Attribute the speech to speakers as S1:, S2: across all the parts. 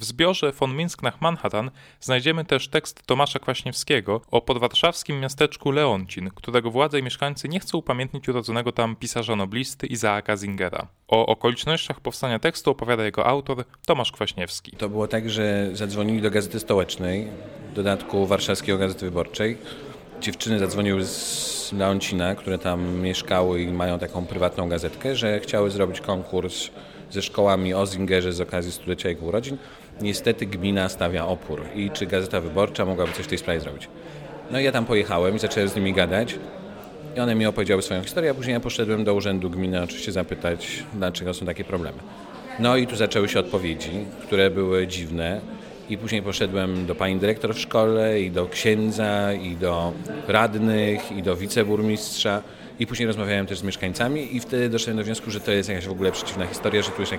S1: W zbiorze von Minsk nach Manhattan znajdziemy też tekst Tomasza Kwaśniewskiego o podwarszawskim miasteczku Leoncin, którego władze i mieszkańcy nie chcą upamiętnić urodzonego tam pisarza noblisty Izaaka Zingera. O okolicznościach powstania tekstu opowiada jego autor Tomasz Kwaśniewski.
S2: To było tak, że zadzwonili do Gazety Stołecznej, w dodatku warszawskiego Gazety Wyborczej. Dziewczyny zadzwoniły z Leoncina, które tam mieszkały i mają taką prywatną gazetkę, że chciały zrobić konkurs ze szkołami o Zingerze z okazji stulecia jego urodzin. Niestety gmina stawia opór i czy Gazeta Wyborcza mogłaby coś w tej sprawie zrobić. No i ja tam pojechałem i zacząłem z nimi gadać i one mi opowiedziały swoją historię, a później ja poszedłem do urzędu gminy oczywiście zapytać, dlaczego są takie problemy. No i tu zaczęły się odpowiedzi, które były dziwne i później poszedłem do pani dyrektor w szkole i do księdza i do radnych i do wiceburmistrza i później rozmawiałem też z mieszkańcami i wtedy doszedłem do wniosku, że to jest jakaś w ogóle przeciwna historia, że tu jest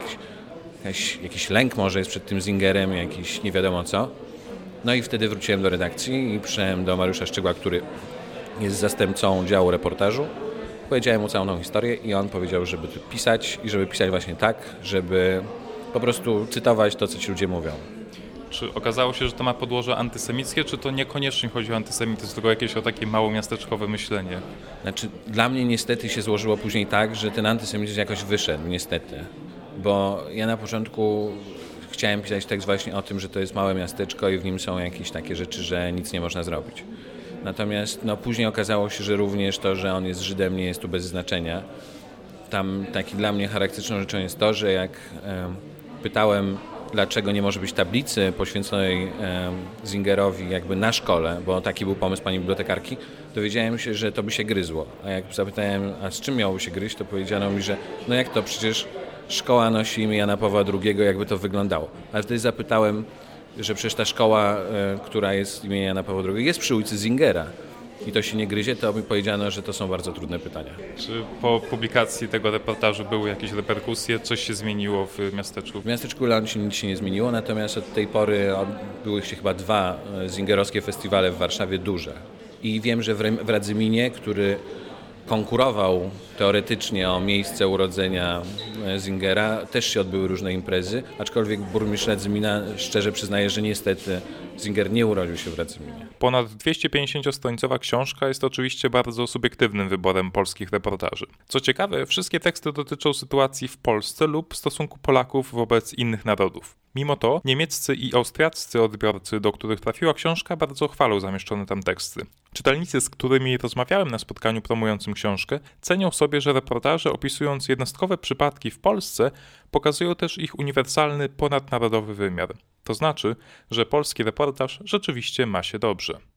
S2: jakiś lęk może jest przed tym Zingerem, jakiś nie wiadomo co. No i wtedy wróciłem do redakcji i przyszedłem do Mariusza Szczygła, który jest zastępcą działu reportażu. Powiedziałem mu całą tą historię i on powiedział, żeby tu pisać i żeby pisać właśnie tak, żeby po prostu cytować to, co ci ludzie mówią.
S1: Czy okazało się, że to ma podłoże antysemickie, czy to niekoniecznie chodzi o antysemityzm, tylko jakieś o takie małomiasteczkowe myślenie?
S2: Znaczy, dla mnie niestety się złożyło później tak, że ten antysemityzm jakoś wyszedł, niestety. Bo ja na początku chciałem pisać tekst właśnie o tym, że to jest małe miasteczko i w nim są jakieś takie rzeczy, że nic nie można zrobić. Natomiast później okazało się, że również to, że on jest Żydem, nie jest tu bez znaczenia. Tam taki dla mnie charakterystyczną rzeczą jest to, że jak pytałem, dlaczego nie może być tablicy poświęconej Zingerowi jakby na szkole, bo taki był pomysł pani bibliotekarki, dowiedziałem się, że to by się gryzło. A jak zapytałem, a z czym miałoby się gryźć, to powiedziano mi, że no jak to, przecież szkoła nosi imię Jana Pawła II, jakby to wyglądało. Ale wtedy zapytałem, że przecież ta szkoła, która jest imienia Jana Pawła II, jest przy ulicy Zingera i to się nie gryzie, to mi powiedziano, że to są bardzo trudne pytania.
S1: Czy po publikacji tego reportażu były jakieś reperkusje? Coś się zmieniło w miasteczku?
S2: W miasteczku Leoncin nic się nie zmieniło, natomiast od tej pory były się chyba 2 zingerowskie festiwale w Warszawie duże. I wiem, że w Radzyminie, który konkurował teoretycznie o miejsce urodzenia Zingera, też się odbyły różne imprezy, aczkolwiek burmistrz Radzymina szczerze przyznaje, że niestety Zinger nie urodził się w Radzyminie.
S1: Ponad 250-stronicowa książka jest oczywiście bardzo subiektywnym wyborem polskich reportaży. Co ciekawe, wszystkie teksty dotyczą sytuacji w Polsce lub stosunku Polaków wobec innych narodów. Mimo to niemieccy i austriaccy odbiorcy, do których trafiła książka, bardzo chwalą zamieszczone tam teksty. Czytelnicy, z którymi rozmawiałem na spotkaniu promującym książkę, cenią sobie, że reportaże opisując jednostkowe przypadki w Polsce pokazują też ich uniwersalny, ponadnarodowy wymiar. To znaczy, że polski reportaż rzeczywiście ma się dobrze.